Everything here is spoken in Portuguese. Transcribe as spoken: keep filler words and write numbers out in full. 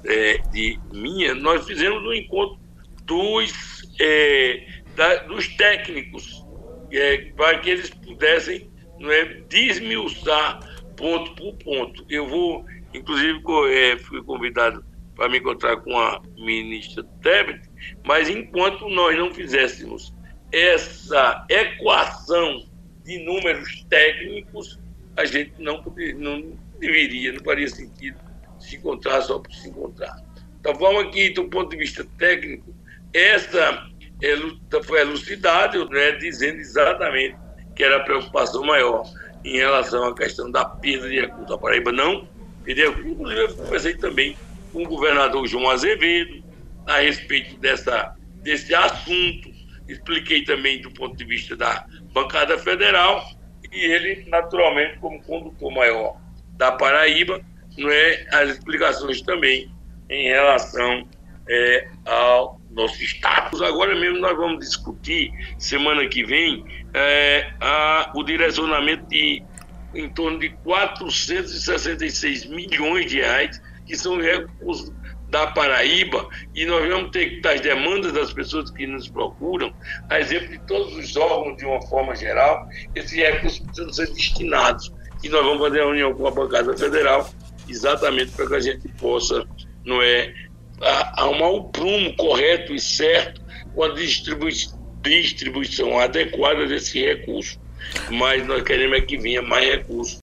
é, de minha, nós fizemos um encontro dos, é, da, dos técnicos, é, para que eles pudessem, não é, desmiuçar ponto por ponto. Eu vou, inclusive, é, fui convidado para me encontrar com a ministra Tebet, mas enquanto nós não fizéssemos essa equação de números técnicos, a gente não, poderia, não deveria, não faria sentido se encontrar só por se encontrar. Da forma que, do ponto de vista técnico, essa foi elucidada, né, dizendo exatamente que era a preocupação maior em relação à questão da perda de recursos. A Paraíba não perdeu. Inclusive, eu conversei também com o governador João Azevedo a respeito dessa, desse assunto. Expliquei também do ponto de vista da bancada federal e ele, naturalmente, como condutor maior da Paraíba, não é, as explicações também em relação é, ao nosso status. Agora mesmo nós vamos discutir, semana que vem, é, a, o direcionamento de em torno de quatrocentos e sessenta e seis milhões de reais, que são recursos da Paraíba, e nós vamos ter as demandas das pessoas que nos procuram, a exemplo de todos os órgãos de uma forma geral, esses recursos precisam ser destinados, e nós vamos fazer a reunião com a bancada federal, exatamente para que a gente possa, não é, arrumar um prumo correto e certo com a distribui distribuição adequada desse recurso. Mas nós queremos é que venha mais recursos